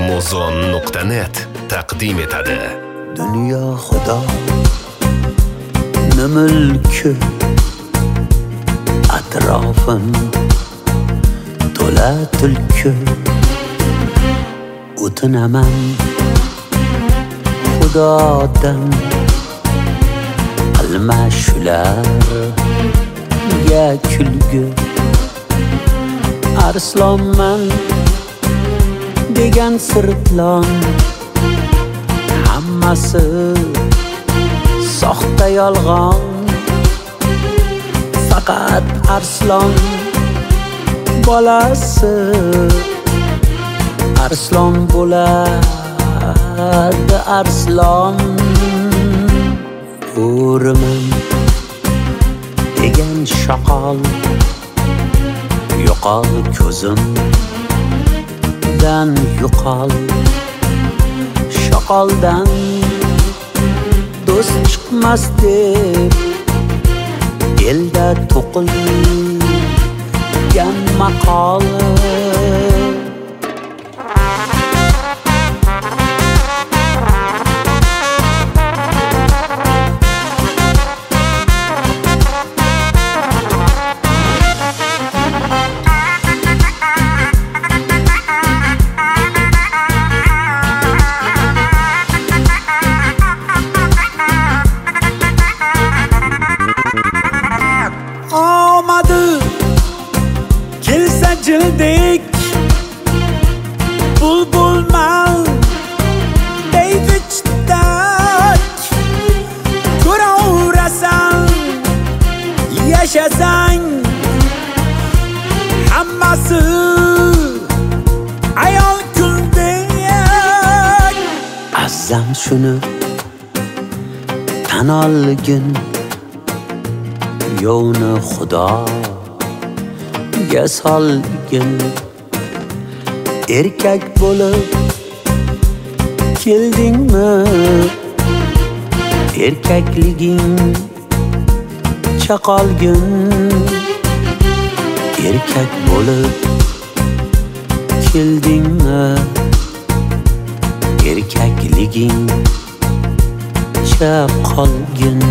muzon.net taqdim etadi. Dunyo xudo ne mulki, atrofim to'la tulki. O'tinaman xudodan, qilma shularga kulgi. Arslonman degan sirtlon, hammasi soxta yolg'on. Faqat arslon bolasi arslon bo'ladi, arslon. O'raman degan shoqol, yo'qol ko'zimdan yo'qol. Shoqoldan do'st chiqmas deb elda to'qilgan maqol. Kelsa jildek bulbulman deydi chitak. Ko'raverasan, yashasang hammasi ayol kuldek. Azam shuni tan olgin, yo'ni xudo solgin. Erkak bo'lib keldingmi, erkakliging chaqolgin. Erkak bo'lib keldingmi, erkakliging chaqolgin.